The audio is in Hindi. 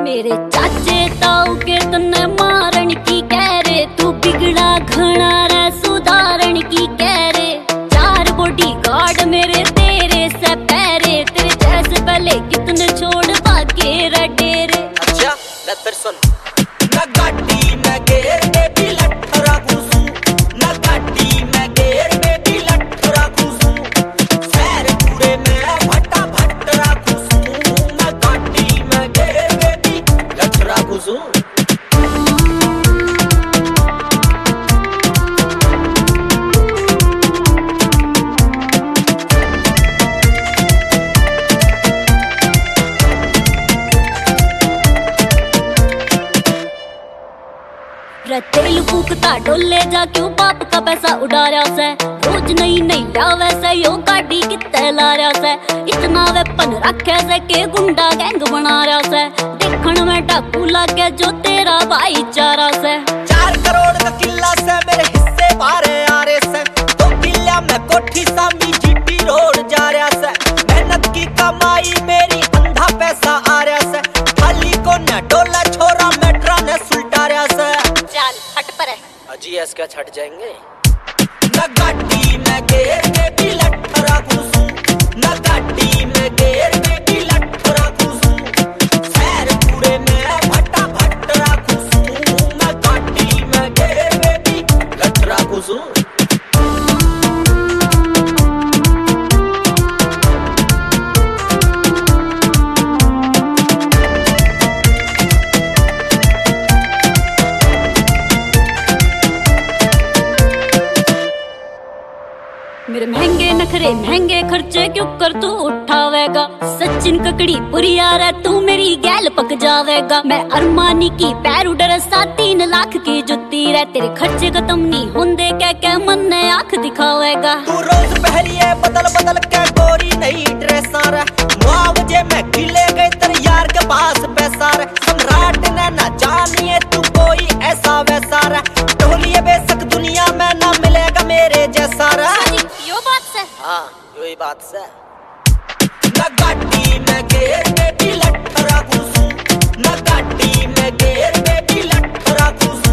मेरे चाचे ताऊ के तन्ने मारन की कह रे, तू बिगड़ा घना रे सुधारण की कह रे। 4 बॉडी गार्ड मेरे तेरे से पैरे, तेरे जैसे पहले कितने छोड़ भागे रे डेरे। अच्छा ले फिर सुन। ना गाड़ी में गेर बेबी लठरा घुसू, ना गाड़ी में गेर बेबी लठरा घुसू, सैर पूरे में भट्टा भट्टरा घुसू, ना गाड़ी में गेर बेबी लठरा घुसू। तेल फूकता डोले जा क्यों बाप का पैसा उड़ा रहा से, रोज नई नई लावे से यो गाड़ी कित्ते ला रहा से। इतना वेपन रखे से के गुंडा गैंग बना रहा से, देखण में डाकू लागे जो तेरा भाईचारा से। 4 करोड़ का किला से मेरे हिस्से बारे आ रहे से, 2 किला में कोठी सामी जीटी रोड जा रहा से। मेहनत की कमाई मेरी अंधा पैसा आ रहा से, खाली को न डोला छोरा मेट्रा ने सुलटा रहा से। चल हट पर है अजी ऐस क्या छट जाएंगे। ना गाड़ी में गेर बेबी लठरा घुसू, ना गाड़ी में गेर बेबी लठरा घुसू, सैर पूरे में भट्टा भट्टरा घुसू, ना गाड़ी में गेर बेबी लठरा घुसू। मेरे महंगे नखरे महंगे खर्चे क्यों कर तू उठावेगा। सचिन ककड़ी पुरिया रे तू मेरी गैल पक जावेगा। मैं अरमानी की पैर उडर सा 3 लाख की जुत्ती रे, तेरे खर्चे खत्म नहीं होंदे क्या मन ने आंख दिखावेगा। तू रोज पहलिए बदल बदल के गोरी नई ड्रेसा रे, मुआवजे में गिले गए तेरे यार के पास पैसा रे। सम्राट ने ना जानिए तू कोई ऐसा वैसा रे, ढोलिए बेशक दुनिया में ना मिलेगा मेरे जैसा रे। यो बात से हाँ यही बात से। ना गाड़ी में गेर बेबी लठरा घुसू, ना गाड़ी में गेर बेबी लठरा घुसू,